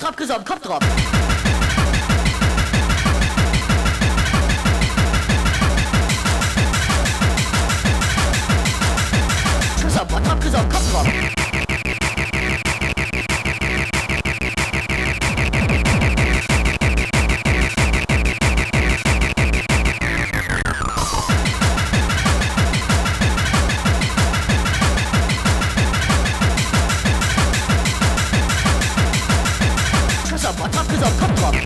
Kopf gesoffen, Kopf drauf. Schuss auf, Kopf gesoffen, Kopf drauf. Kopf gesoffen, Kopf drauf.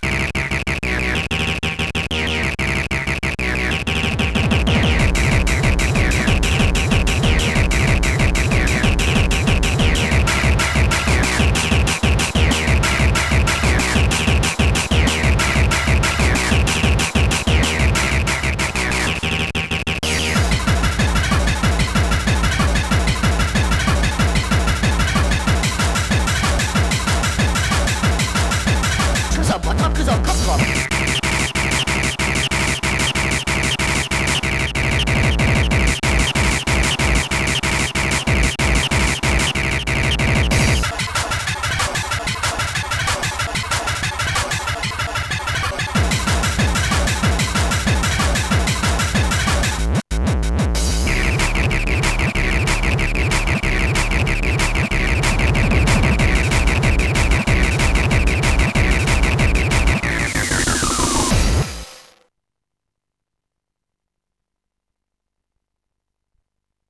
Kopf gesoffen, Kopf drauf.